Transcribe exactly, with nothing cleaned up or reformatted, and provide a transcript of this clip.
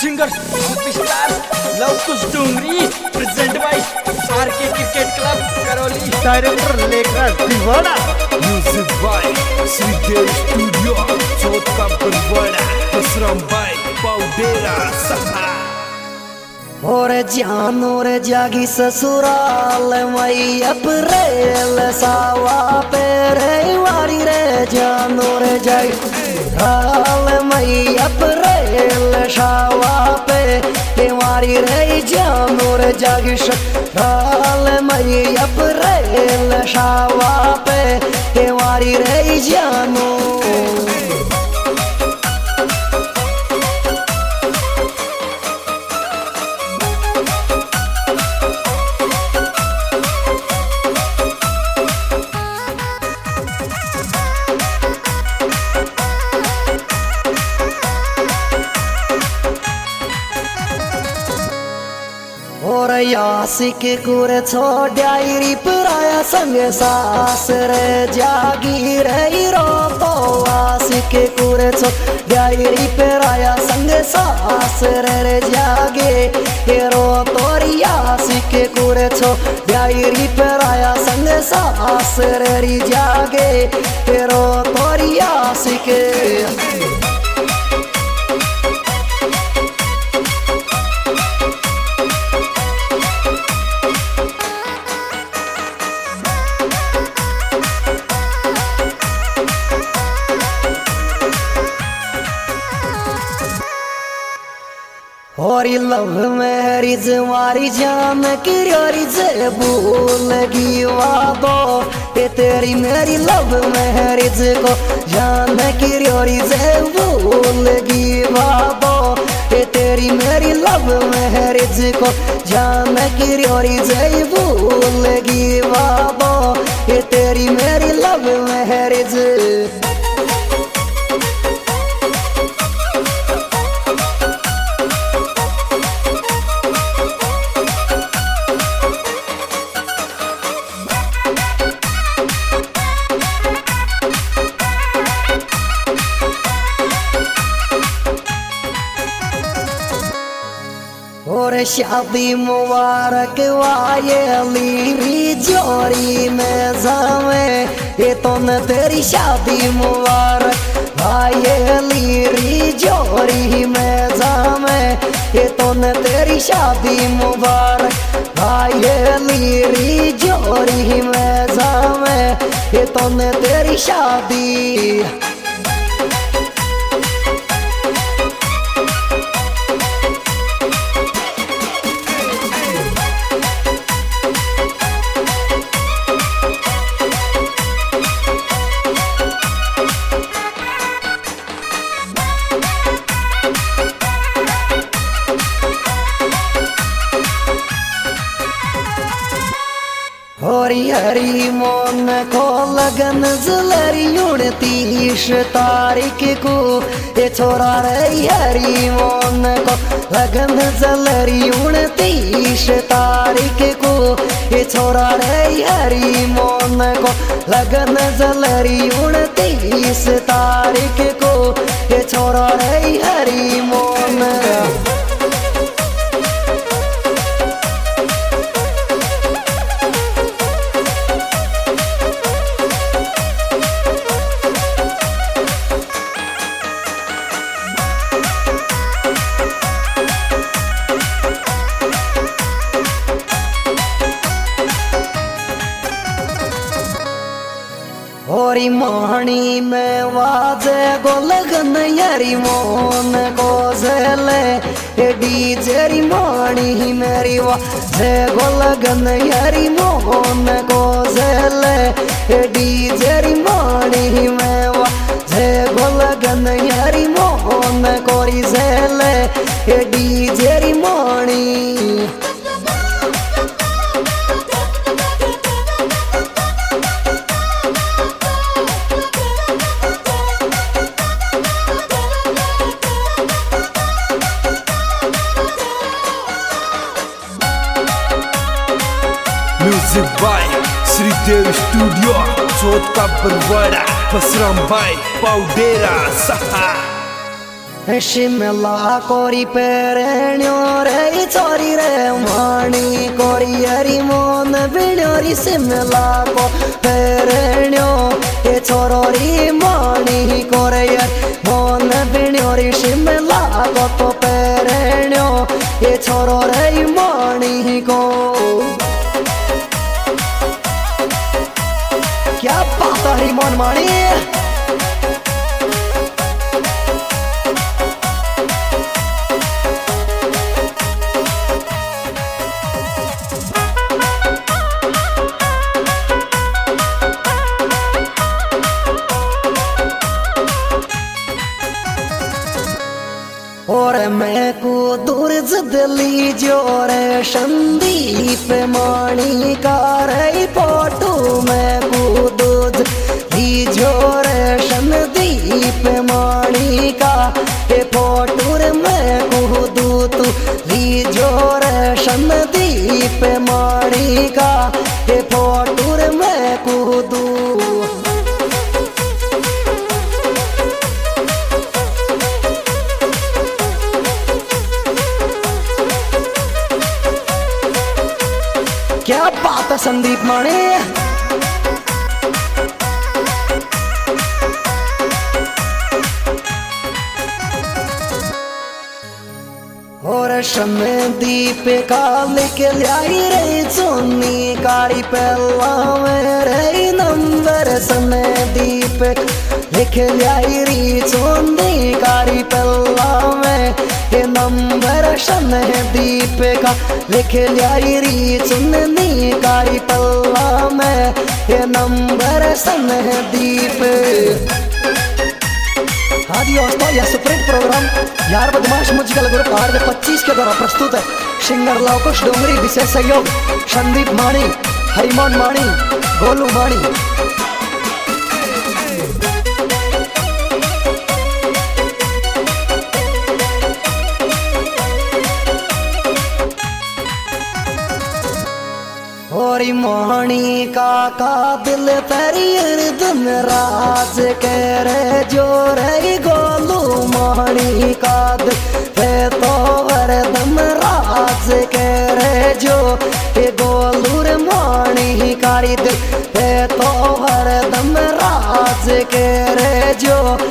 Singer superstar Lavkush Dongri present by RK cricket club Karauli. Director लेकर दीवाना। Music by Shridev studio Chauth ka Barwara. हसराम bye पाउडेरा सहा। और जानूर जागी ससुराल मई अप्रैल सावा पे रे वारी रे जानूर जागी हाल मई अप्रैल सावा पे वारी रे जानूर जागी हाल मई अप्रैल सावा पे वारी रे जानू। और यासिक कुर छो डायरी पराया संग सास रे जागी रे रो तो आसिक कुर छो डायरी पराया संग सास रे जागे रो तोरी यासिक कुर छो डायरी पराया संग सास रे जागे रो तोरी यासिक। और लव मैरिज मारी जान किरी जे भूल गी वादो ये तेरी मेरी लव मैरिज को जान किरी जे भूल गी वादो ये तेरी मेरी लव मैरिज को जान किरी जे भूल गी वादो ये तेरी मेरी लव मैरिज। और शादी मुबारक वायली जोरी में जावे ये तो न तेरी शादी मुबारक वायली जोरी में जावे ये तो न तेरी शादी मुबारक वायली जोरी में जावे ये तो न तेरी शादी। हरी हरी मोन को लगन जलरी उनतीस तारीख को ये छोरा रे हरी मोन को लगन जलरी उनतीस तारीख को ये छोरा रे हरी मोन को लगन जलरी उनतीस तारीख को ये छोरा रे हरी मोन। होरी मोहनी में वाजे गो लगन यारी मोन को झले डीजेरी मोहनी मेरी वाजे गो लगन यारी मोन को झले डीजेरी मोहनी में वाजे गो लगन यारी मोन कोरी झले डीजेरी मोहनी। Music by Shridev studio Chauth ka Barwara. हसराम bye पाउडेरा सहा। शिमला कोरी पेरणो रे चोरी रे माणी कोरी हरी मोन बिणोरी शिमला को पेरणो ये छोरोरी माणी कोरे मोन बिणोरी शिमला को तो पेरणो ये छोरो रे माणी को। क्या बात है मोन माणी। और मैं को दूर जदली जोरे संदीप माणी का रे पोटू मैं को दूध ही जोरे संदीप माणी का ये पोटूर मैं को दूध ही जोरे संदीप माणी का ये पोटूर मैं को दू। क्या बात है संदीप माणी। और समय दीप का लेके लाई रे चुन्नी कारी पहला मेरे नंबर समय दीप लेके लाई री चुन्नी कारी पहला में ये नंबर समय दीप का लेके लाई री चुन्नी कारी पहला में ये नंबर समय दीप। हाँ जी दोस्तों, यह सुप्रीम प्रोग्राम यार बदमाश म्यूजिकल ग्रुप आर पच्चीस के द्वारा प्रस्तुत है। सिंगर लवकुश डोंगरी, विशेष सहयोग संदीप माणी, हरिमोहन माणी, गोलू माणी। और मोहनी का का दिल परियर दिन राज कह रे जो रे गोलू मोहनी का दिल पे तो वरदम राज कह रे जो ये गोलू रे मोहनी कारी दिल पे तो वरदम राज कह रे जो